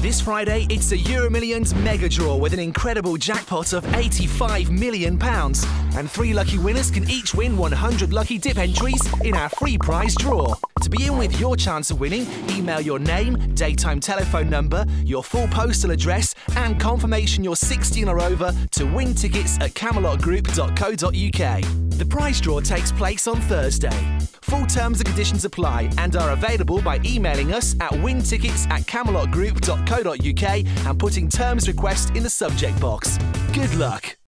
This Friday, it's the EuroMillions Mega Draw with an incredible jackpot of £85 million. And 3 lucky winners can each win 100 lucky dip entries in our free prize draw. To be in with your chance of winning, email your name, daytime telephone number, your full postal address and confirmation you're 16 or over to wintickets@camelotgroup.co.uk. The prize draw takes place on Thursday. Full terms and conditions apply and are available by emailing us at wintickets@camelotgroup.co.uk and putting terms request in the subject box. Good luck.